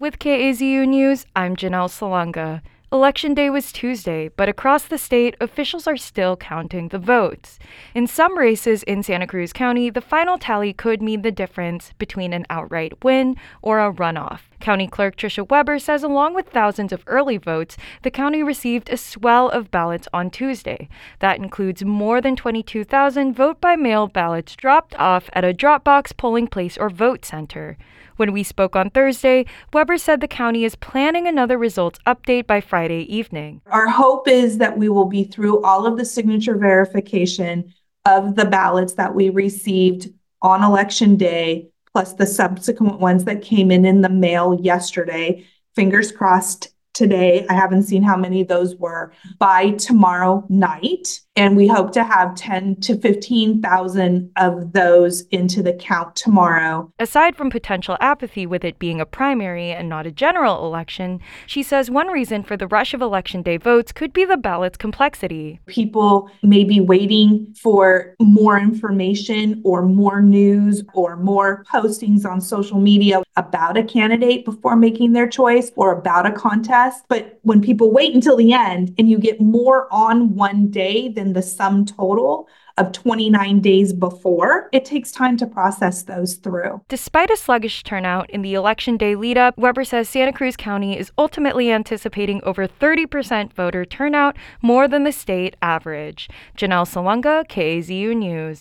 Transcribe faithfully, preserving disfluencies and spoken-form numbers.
With K A Z U News, I'm Janelle Salunga. Election day was Tuesday, but across the state, officials are still counting the votes. In some races in Santa Cruz County, the final tally could mean the difference between an outright win or a runoff. County Clerk Tricia Weber says along with thousands of early votes, the county received a swell of ballots on Tuesday. That includes more than twenty-two thousand vote-by-mail ballots dropped off at a drop-box polling place or vote center. When we spoke on Thursday, Weber said the county is planning another results update by Friday evening. Our hope is that we will be through all of the signature verification of the ballots that we received on Election Day, plus the subsequent ones that came in in the mail yesterday. Fingers crossed today. I haven't seen how many of those were by tomorrow night. And we hope to have ten to fifteen thousand of those into the count tomorrow. Aside from potential apathy with it being a primary and not a general election, she says one reason for the rush of Election Day votes could be the ballot's complexity. People may be waiting for more information or more news or more postings on social media about a candidate before making their choice or about a contest. But when people wait until the end and you get more on one day than the sum total of twenty-nine days before, it takes time to process those through. Despite a sluggish turnout in the Election Day lead-up, Weber says Santa Cruz County is ultimately anticipating over thirty percent voter turnout, more than the state average. Janelle Salunga, K A Z U News.